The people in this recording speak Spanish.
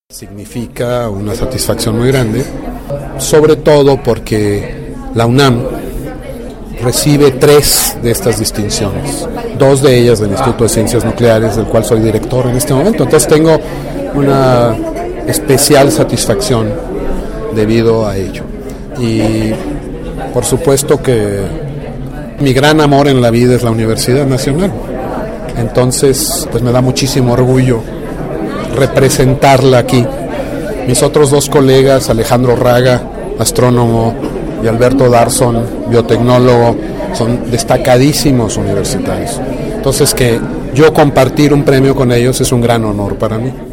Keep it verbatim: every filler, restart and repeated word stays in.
Significa una satisfacción muy grande, sobre todo porque la UNAM recibe tres de estas distinciones, dos de ellas del Instituto de Ciencias Nucleares, del cual soy director en este momento. Entonces tengo una especial satisfacción debido a ello. Y por supuesto que mi gran amor en la vida es la Universidad Nacional. Entonces, pues me da muchísimo orgullo representarla aquí. Mis otros dos colegas, Alejandro Raga, astrónomo, y Alberto Darson, biotecnólogo, son destacadísimos universitarios. Entonces, que yo compartir un premio con ellos es un gran honor para mí.